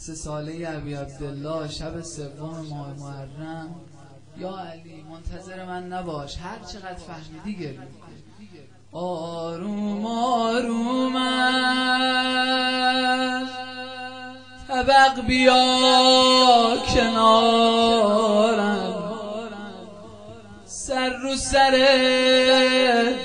3 ساله ابی عبدالله شب 3 ماه محرم. یا علی منتظر من نباش، هر چقدر فهمیدی گریه کن. آروم آروم از طبق بیا کنارم، سر رو سرت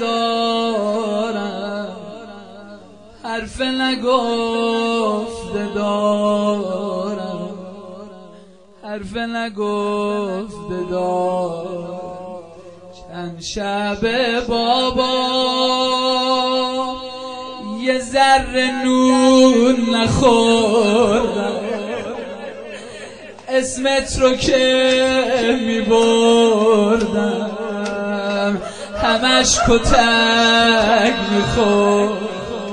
بذارم، حرف نگفته دارم، حرف نگفته دارم. چند شب بابا یه ذره نون نخوردم، اسمت رو که می بردم همش کتک می خورد.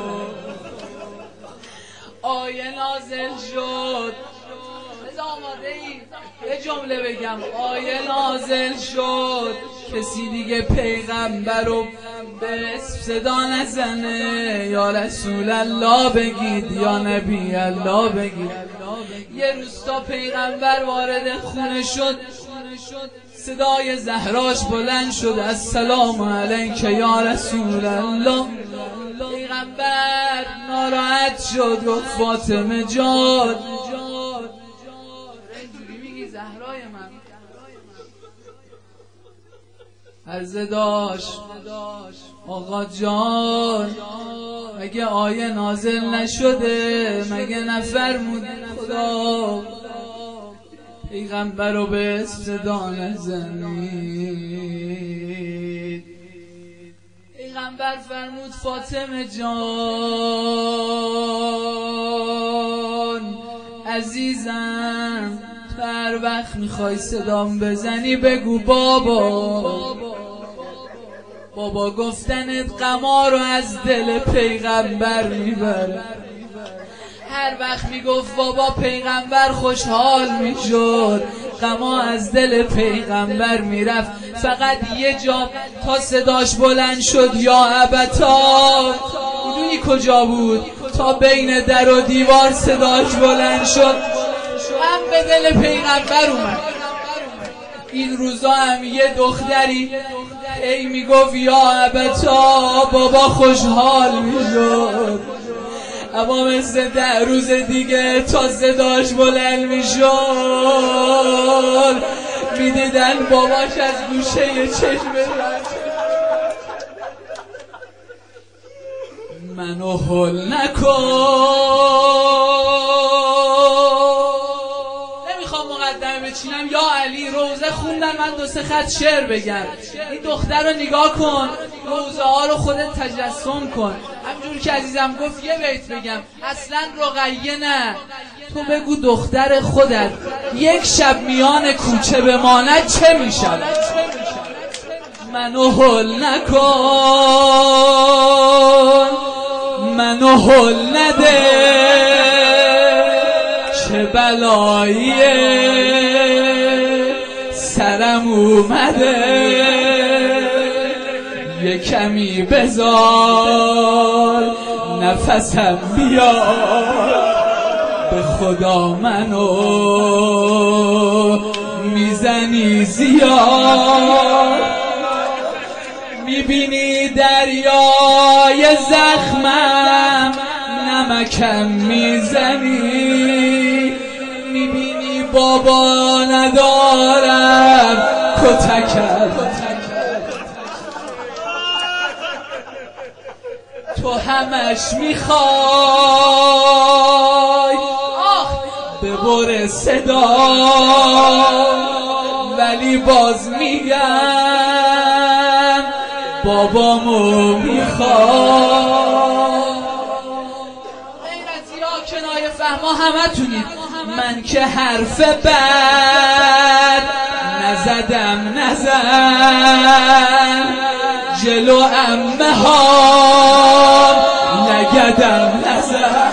آیه نازل شد، آماده ای؟ یه جمله بگم. آیه نازل شد کسی دیگه پیغمبر رو به اسم صدا نزنه، یا رسول الله بگید یا نبی الله بگید. یه روز تا پیغمبر وارد خونه شد، صدای زهراش بلند شد، السلام علیک یا رسول الله. پیغمبر ناراحت شد، گفت فاطمه جان، اینجوری میگی زهرای من؟ عرضه داشت آقا جان، مگه آیه نازل نشده؟ مگه نفرمود خدا پیغمبر رو به اسم صدا نزنید؟ پیغمبر فرمود فاطمه جان عزیزم، تو هر وقت میخوای صدام بزنی بگو بابا. بابا گفتنت غما رو از دل پیغمبر میبره. هر وقت میگفت بابا پیغمبر خوشحال میشد، غما از دل پیغمبر میرفت. فقط یه جا تا صداش بلند شد یا ابتا، میدونی کجا بود؟ تا بین در و دیوار صداش بلند شد، هم به دل پیغمبر اومد. این روزا هم یه دختری ای میگفت یا ابتا، بابا خوشحال میشد. اما مثل 10 روز دیگه تا صداش بلند میشد، میدیدن باباش از گوشه چشمه منو هل نکن. نمیخوام مقدمه بچینم. یا علی روزه خوندن، من 2-3 خط شعر بگم. این دختر رو نگاه کن، روزه ها رو خودت تجسم کن. همجور که عزیزم گفت یه بیت بگم، اصلا رقیه نه، تو بگو دختر خودت یک شب میان کوچه بماند چه میشود؟ منو هل نکن، منو هل نده، چه بلاییه سرم اومده، یه کمی بذار نفسم بیار، به خدا منو میزنی زیاد. میبینی دریای زخمم نمکم میزنی، میبینی بابا ندارم کتکم، تو همش میخوای ببر صدا، ولی باز میگم بابامو میخوای. غیرتی ها کنایه فهما همه تونید. من که حرف بد نزدم نزن، جلو عمه ها نگدم نزن.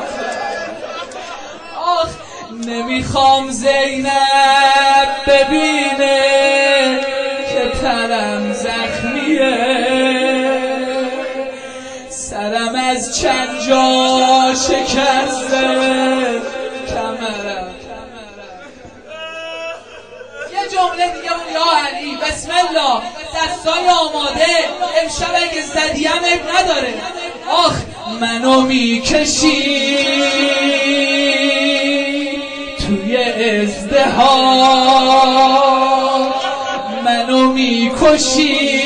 آخ نمیخوام زینب ببینه که تنم زخمیه، سرم از چند جا شکسته یا علی بسم الله دستای آماده امشب اگه زدیم اب نداره. آخ منو میکشی توی ازدهام، منو میکشی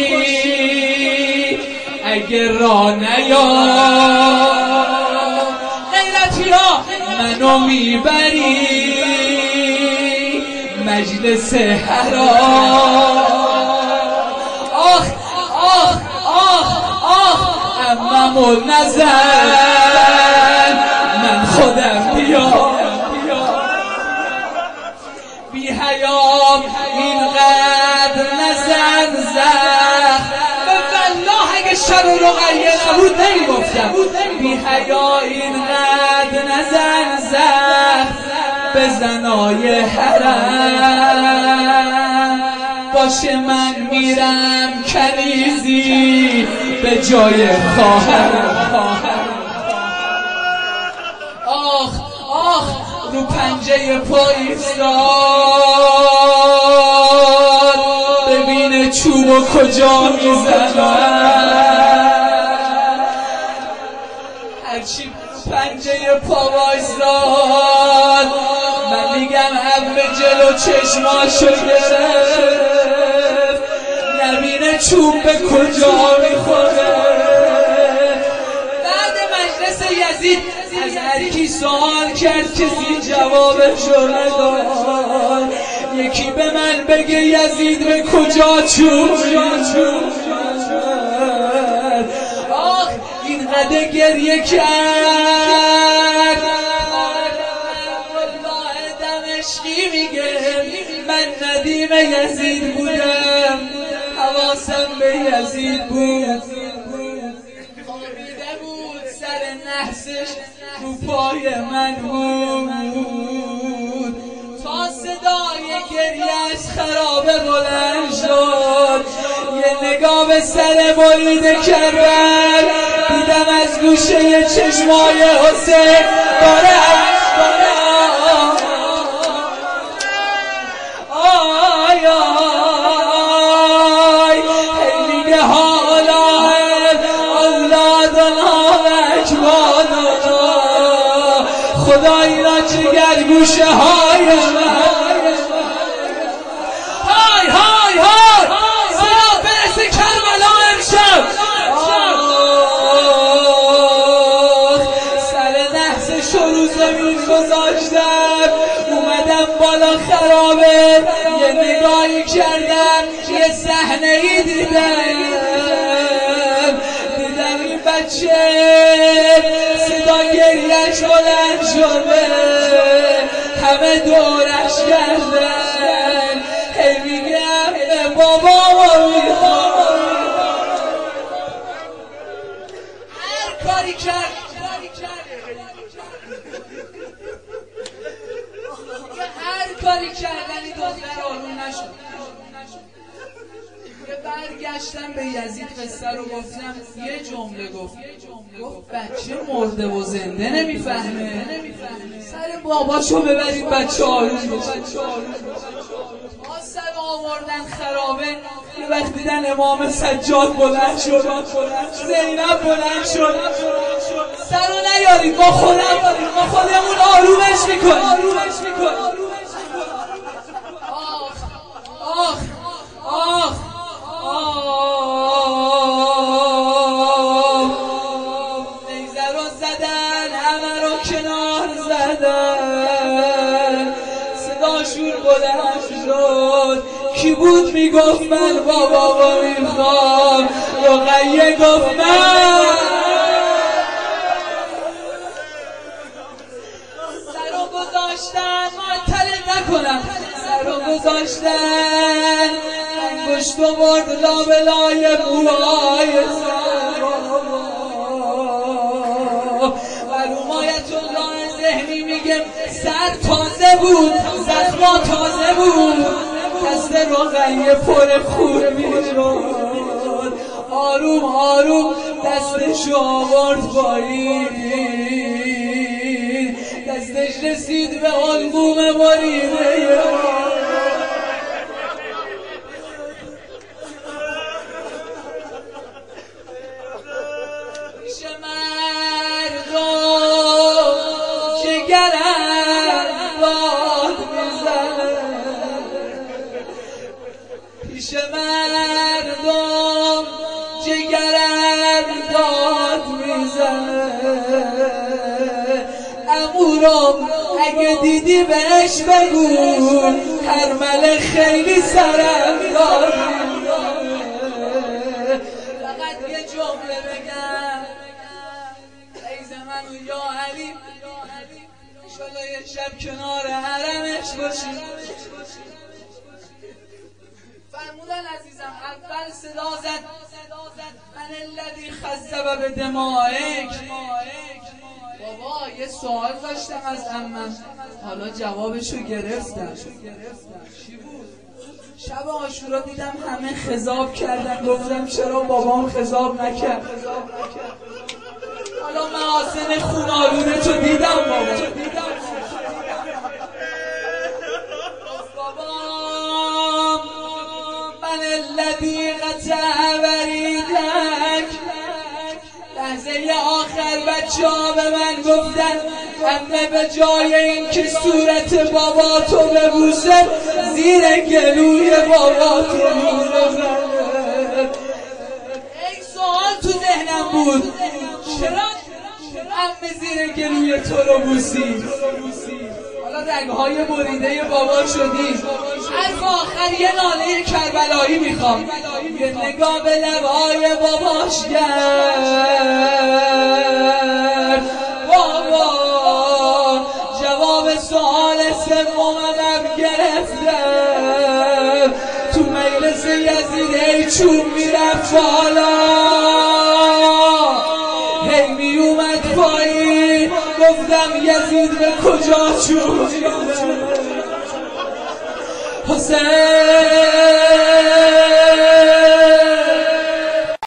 اگه را نیام، غیرتی ها منو میبری مجلس حرام. آخ آخ آخ آخ اممو نزن من خودم بیام، بی حیام اینقدر نزن زخم، به والله اگه شر و رقیه نبود نمیگفتم. بی حیا اینقدر نزن زخم به زنای حرم، باشه من میرم کنیزی به جای خواهرم. آخ آخ رو پنجه پاییزدار ببین چوبو کجا میزنم، هرچی پنجه پا وایساد من میگم ابر جلو چشماشو گرفت، نبینه چوب به کجا میخوره. بعد مجلس یزید از هر کی سوال کرد کسی جوابشو نداد، یکی به من بگه یزید به کجا چوب میخوره. آخ اینقدر گریه کرد والله دمشقی میگه من ندیم یزید بودم، حواسم به یزید بود، خوابیده بود سر نحسش رو پای من بود، تا صدای گریه‌اش خرابه بلند شد، یه نگاه به سر بریده کربل دیدم از گوشه چشمای حسین داره آی آی میگه حالا اولادنا و اجوالنا خدایی را جگر گوشه های من. های های های سلام برسه کربلا امشب. سر نحسش رو زمین گذاشتم اومدم بالا خرابه یه نگاهی کردم یه صحنه‌ای دیدم این بچه صدا گریه‌اش بلند شده همه دورش کردن هی میگم بابا میخوام هر کاری کرد هر کاری کردنی دختر آروم نشد. برگشتم به یزید قصه رو گفتم یه جمله گفت بچه مرده و زنده نمیفهمه، سر باباشو ببرید بچه آروم بشه. آسم آوردن خرابه یه وقت دیدن امام سجاد بلند شد، زینب بلند شد، سر رو نیارید ما خودمون آرومش میکنیم. آخ آخ نیزه رو زدن همه رو کنار زدن صدا شور بلند شد کی بود میگفت من بابا میخوام رقیه گفت من سر رو گذاشتن معطلت نکنم سر رو گذاشتن انگشت و برد لابلای موهای مرحوم آیت الله ذهنی میگه سر تازه بود زخما تازه بود دست رقیه پر خون میشد آروم آروم دستشو آورد پایین دستش رسید به علقوم بریده پیش مردم جگرم داد میزنه. عمورم اگه دیدی بهش بگو هرمله خیلی سرم داد میزنه. فقط یه جمله بگم عیز منو یا علی انشالله یه شب کنار حرمش باشی. فرمودن عزیزم اول صدا زد من الذی خذب بدمائک. بابا یه سوال داشتم از عمم حالا جوابشو گرفتم. چی بود؟ شب عاشورا دیدم همه خضاب کردن، گفتم چرا بابام خضاب نکرد؟ حالا محاسن خونالوده تو دیدم بابا. بابام من الذی قطع وریدک. لحظه آخر بچه ها به من گفتن عمه به جای این که صورت بابا تو ببوسه زیر گلوی بابا تو میزنه. این سوال تو ذهنم بود چرا عمه زیر گلوی تو رو بوسی؟ حالا رگهای بریده بابا شدی. حرف آخر یه ناله کربلایی میخوام. یه نگاه به لبای باباش کرد. بابا جواب سوال سومم گرفتم. تو مجلس یزید ای چون میرفت بالا هی میومد پایین. گفتم یزید به کجا چون حسین